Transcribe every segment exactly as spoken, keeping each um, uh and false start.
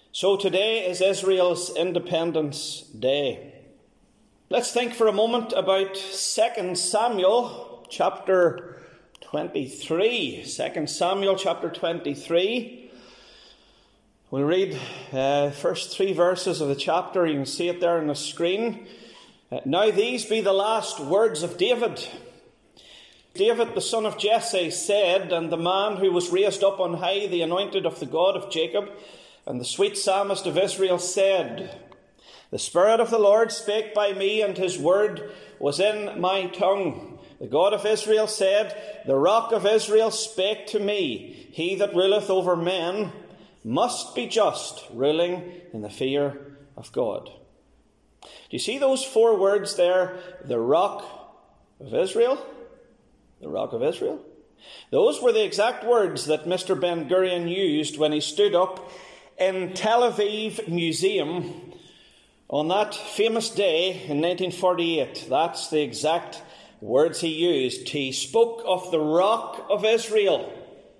So today is Israel's Independence Day. Let's think for a moment about Second Samuel chapter twenty-three. Second Samuel chapter twenty-three. We'll read uh, first three verses of the chapter. You can see it there on the screen. Uh, now these be the last words of David. David, the son of Jesse, said, and the man who was raised up on high, the anointed of the God of Jacob, and the sweet psalmist of Israel said, the Spirit of the Lord spake by me, and his word was in my tongue. The God of Israel said, the Rock of Israel spake to me. He that ruleth over men must be just, ruling in the fear of God. Do you see those four words there? The Rock of Israel? The Rock of Israel? Those were the exact words that Mister Ben-Gurion used when he stood up in Tel Aviv Museum on that famous day in nineteen forty-eight. That's the exact words he used. He spoke of the Rock of Israel.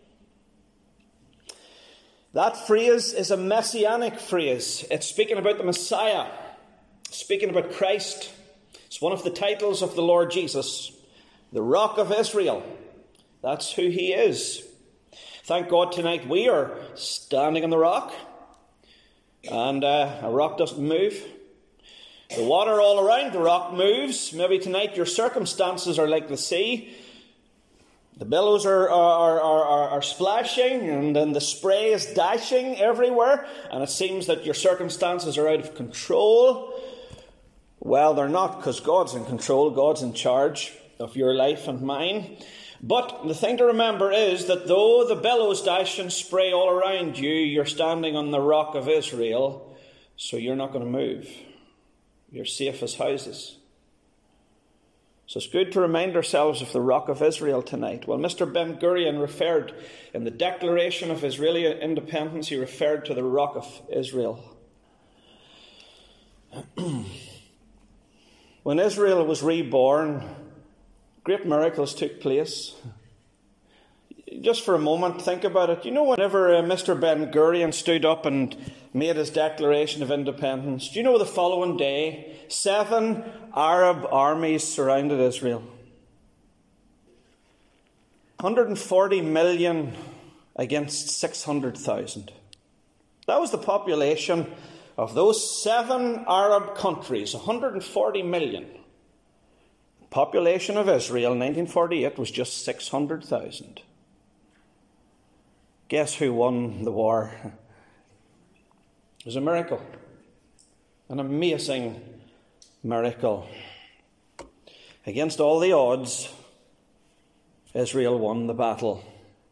That phrase is a messianic phrase. It's speaking about the Messiah, speaking about Christ. It's one of the titles of the Lord Jesus, the Rock of Israel. That's who he is. Thank God tonight we are standing on the rock. And uh, a rock doesn't move. The water all around the rock moves. Maybe tonight your circumstances are like the sea. The billows are, are, are, are, are splashing, and then the spray is dashing everywhere, and it seems that your circumstances are out of control. Well, they're not, because God's in control. God's in charge of your life and mine. But the thing to remember is that though the billows dash and spray all around you, you're standing on the Rock of Israel, so you're not going to move. You're safe as houses. So it's good to remind ourselves of the Rock of Israel tonight. Well, Mister Ben-Gurion referred, in the Declaration of Israeli Independence, he referred to the Rock of Israel. When Israel was reborn, great miracles took place. Just for a moment, think about it. You know, whenever uh, Mister Ben-Gurion stood up and made his Declaration of Independence, do you know the following day, seven Arab armies surrounded Israel? one hundred forty million against six hundred thousand. That was the population of those seven Arab countries, one hundred forty million. The population of Israel in nineteen forty-eight was just six hundred thousand. Guess who won the war? It was a miracle. An amazing miracle. Against all the odds, Israel won the battle.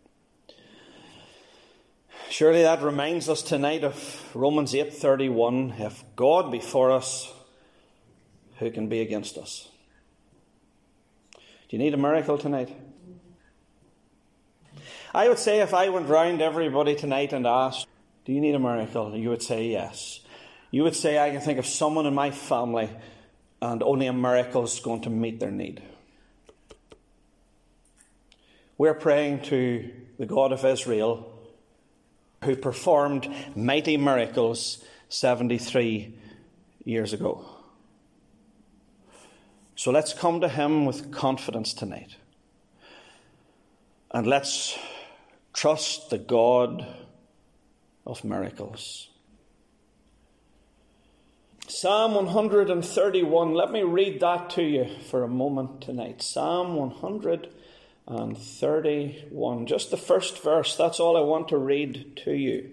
Surely that reminds us tonight of Romans eight thirty-one. If God be for us, who can be against us? Do you need a miracle tonight? I would say if I went round everybody tonight and asked, do you need a miracle? You would say yes. You would say, I can think of someone in my family and only a miracle is going to meet their need. We're praying to the God of Israel, who performed mighty miracles seventy-three years ago. So let's come to him with confidence tonight. And let's trust the God of miracles. Psalm one thirty-one, let me read that to you for a moment tonight. Psalm one thirty-one, just the first verse, that's all I want to read to you.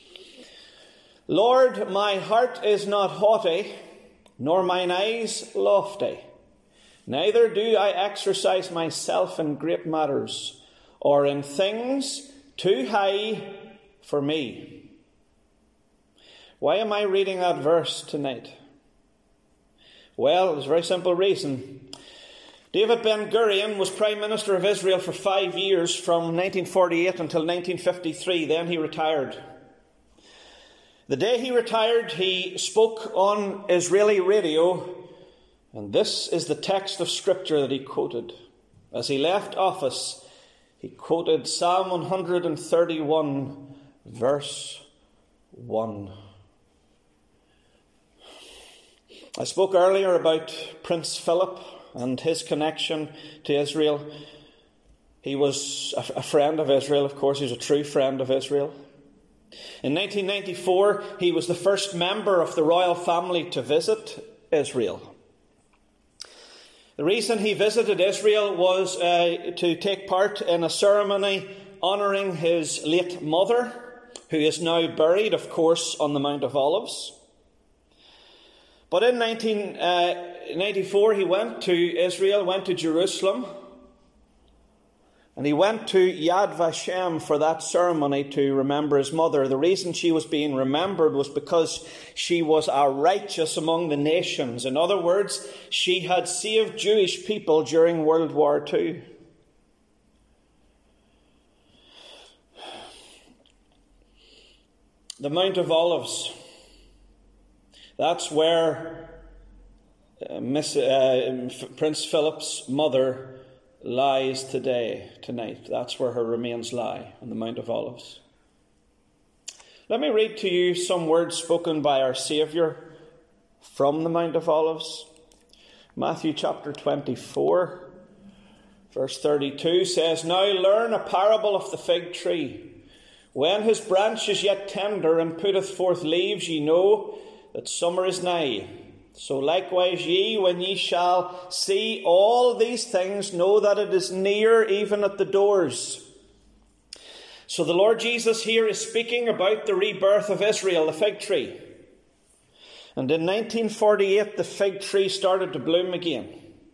Lord, my heart is not haughty, nor mine eyes lofty. Neither do I exercise myself in great matters, or in things too high for me. Why am I reading that verse tonight? Well, there's a very simple reason. David Ben-Gurion was Prime Minister of Israel for five years, from nineteen forty-eight until nineteen fifty-three. Then he retired. The day he retired, he spoke on Israeli radio, and this is the text of Scripture that he quoted. As he left office, he quoted Psalm one thirty-one, verse one. I spoke earlier about Prince Philip and his connection to Israel. He was a friend of Israel, of course. He was a true friend of Israel. In nineteen ninety-four, he was the first member of the royal family to visit Israel. The reason he visited Israel was uh, to take part in a ceremony honouring his late mother, who is now buried, of course, on the Mount of Olives. But in nineteen ninety-four, he went to Israel, went to Jerusalem, and he went to Yad Vashem for that ceremony to remember his mother. The reason she was being remembered was because she was a righteous among the nations. In other words, she had saved Jewish people during World War Two. The Mount of Olives. That's where uh, Miss, uh, Prince Philip's mother lies today, tonight. That's where her remains lie, on the Mount of Olives. Let me read to you some words spoken by our Saviour from the Mount of Olives. Matthew chapter twenty-four, verse thirty-two says, "Now learn a parable of the fig tree. When his branch is yet tender and putteth forth leaves, ye know that summer is nigh. So likewise ye, when ye shall see all these things, know that it is near, even at the doors." So the Lord Jesus here is speaking about the rebirth of Israel, the fig tree. And in nineteen forty-eight, the fig tree started to bloom again.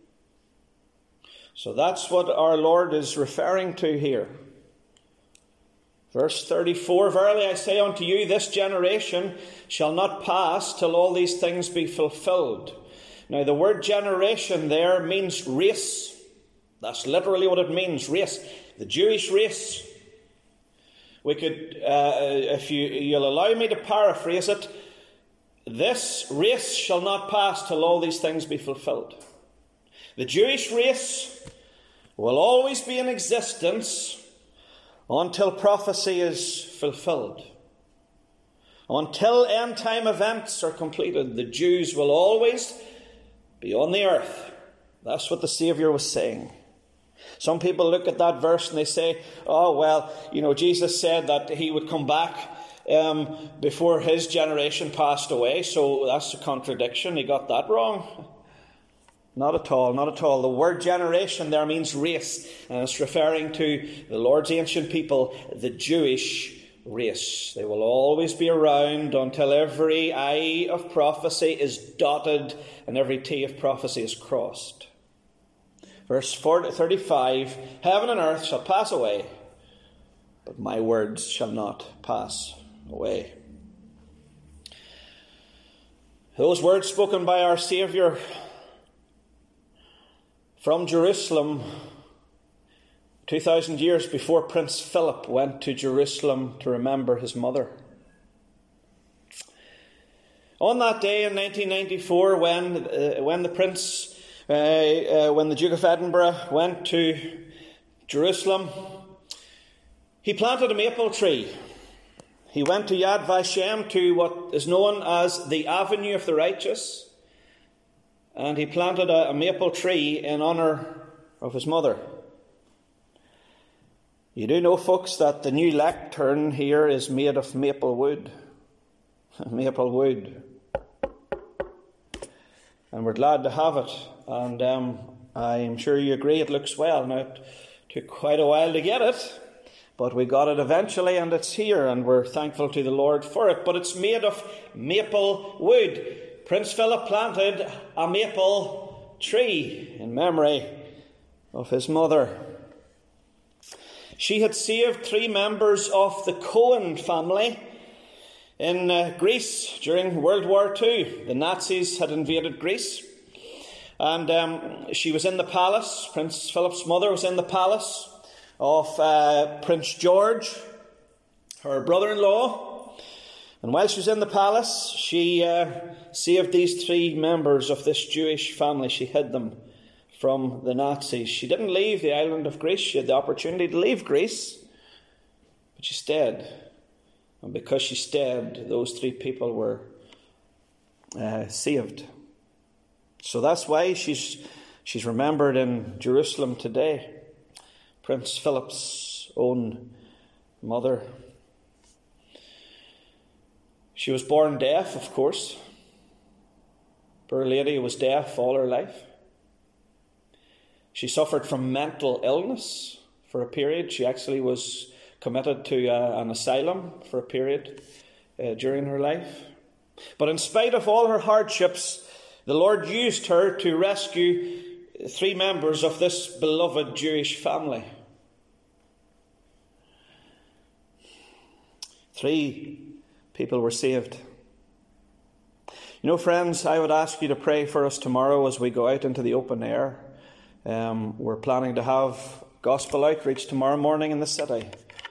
So that's what our Lord is referring to here. Verse thirty-four, "Verily I say unto you, this generation shall not pass till all these things be fulfilled." Now the word generation there means race. That's literally what it means, race. The Jewish race. We could, uh, if you, you'll allow me to paraphrase it, this race shall not pass till all these things be fulfilled. The Jewish race will always be in existence until prophecy is fulfilled. Until end-time events are completed, the Jews will always be on the earth. That's what the Saviour was saying. Some people look at that verse and they say, oh, well, you know, Jesus said that he would come back um, before his generation passed away, so that's a contradiction. He got that wrong. Not at all, not at all. The word generation there means race, and it's referring to the Lord's ancient people, the Jewish race. They will always be around until every I of prophecy is dotted and every T of prophecy is crossed. Verse thirty-five, "Heaven and earth shall pass away, but my words shall not pass away." Those words spoken by our Saviour from Jerusalem two thousand years before Prince Philip went to Jerusalem to remember his mother. On that day in nineteen ninety-four, when uh, when the Prince, uh, uh, when the Duke of Edinburgh went to Jerusalem, he planted a maple tree. He went to Yad Vashem, to what is known as the Avenue of the Righteous, and he planted a, a maple tree in honour of his mother. You do know, folks, that the new lectern here is made of maple wood. Maple wood. And we're glad to have it. And um, I'm sure you agree it looks well. Now, it took quite a while to get it, but we got it eventually, and it's here, and we're thankful to the Lord for it. But it's made of maple wood. Prince Philip planted a maple tree in memory of his mother. She had saved three members of the Cohen family in uh, Greece during World War Two. The Nazis had invaded Greece, and um, she was in the palace. Prince Philip's mother was in the palace of uh, Prince George, her brother-in-law. And while she was in the palace, she uh, saved these three members of this Jewish family. She hid them from the Nazis. She didn't leave the island of Greece. She had the opportunity to leave Greece, but she stayed. And because she stayed, those three people were uh, saved. So that's why she's she's remembered in Jerusalem today. Prince Philip's own mother. She was born deaf, of course. Poor lady was deaf all her life. She suffered from mental illness for a period. She actually was committed to uh, an asylum for a period uh, during her life. But in spite of all her hardships, the Lord used her to rescue three members of this beloved Jewish family. Three people were saved. You know, friends, I would ask you to pray for us tomorrow as we go out into the open air. Um, we're planning to have gospel outreach tomorrow morning in the city.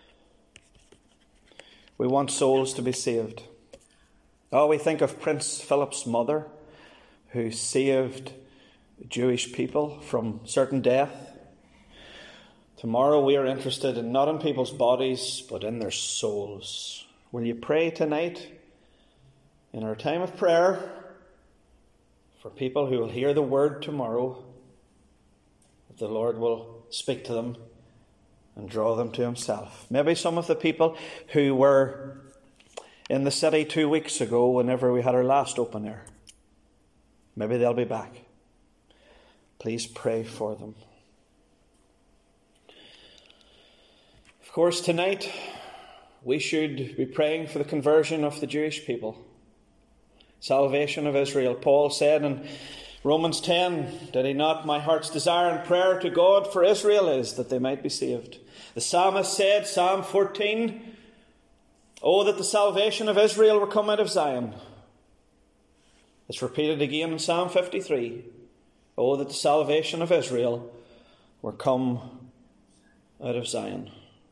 We want souls to be saved. Oh, we think of Prince Philip's mother, who saved Jewish people from certain death. Tomorrow we are interested in not in people's bodies, but in their souls. Will you pray tonight, in our time of prayer, for people who will hear the word tomorrow, that the Lord will speak to them and draw them to himself? Maybe some of the people who were in the city two weeks ago whenever we had our last open air, maybe they'll be back. Please pray for them. Of course, tonight we should be praying for the conversion of the Jewish people, salvation of Israel. Paul said in Romans ten, did he not, my heart's desire and prayer to God for Israel is that they might be saved. The psalmist said, Psalm fourteen, oh, that the salvation of Israel were come out of Zion. It's repeated again in Psalm fifty-three. Oh, that the salvation of Israel were come out of Zion.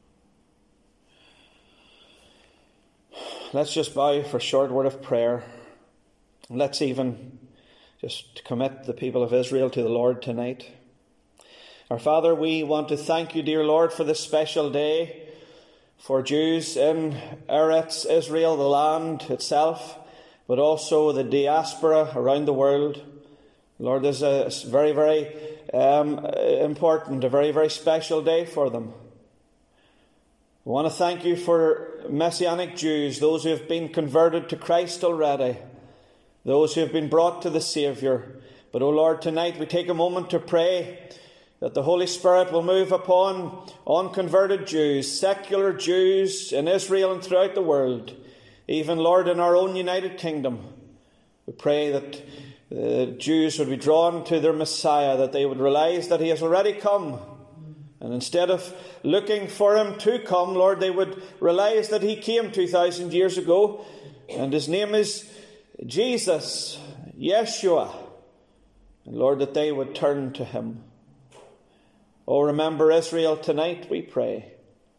Let's just bow for a short word of prayer. Let's even just commit the people of Israel to the Lord tonight. Our Father, we want to thank you, dear Lord, for this special day for Jews in Eretz Israel, the land itself, but also the diaspora around the world. Lord, this is a very, very um, important, a very, very special day for them. We want to thank you for Messianic Jews, those who have been converted to Christ already, those who have been brought to the Saviour. But, O Lord, tonight we take a moment to pray that the Holy Spirit will move upon unconverted Jews, secular Jews in Israel and throughout the world, even, Lord, in our own United Kingdom. We pray that the Jews would be drawn to their Messiah, that they would realize that he has already come. And instead of looking for him to come, Lord, they would realize that he came two thousand years ago, and his name is Jesus, Yeshua. And Lord, that they would turn to him. Oh, remember Israel tonight, we pray.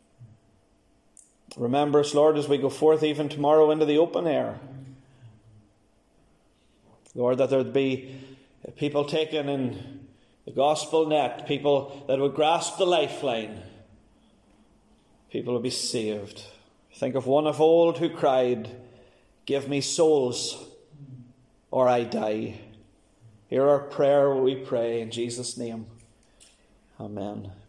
Remember us, Lord, as we go forth even tomorrow into the open air. Lord, that there would be people taken in the gospel net, people that would grasp the lifeline, people would be saved. Think of one of old who cried, give me souls or I die. Hear our prayer, we pray in Jesus' name. Amen.